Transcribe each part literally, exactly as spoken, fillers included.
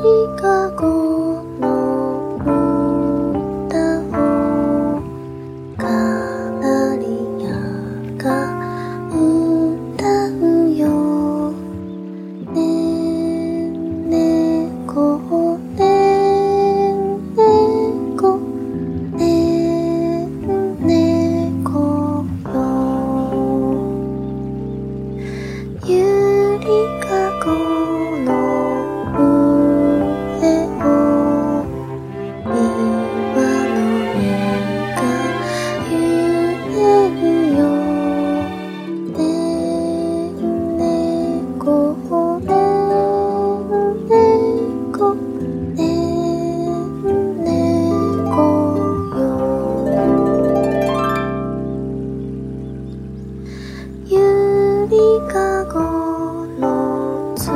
かごの歌をカナリアが歌うよ。ねんねこねんねこねんねこよ。ゆりかごの上を岩の実が揺れるよ。ねんねこねんねこねんねこよ。ゆりかごの綱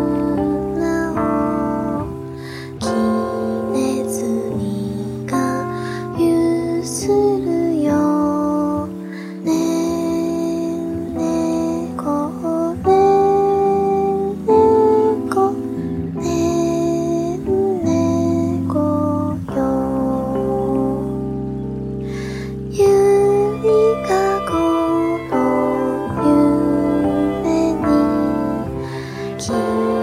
をきねずみがゆするよ。ねんねこねんねこねんねこよ。ゆりかごの夢にき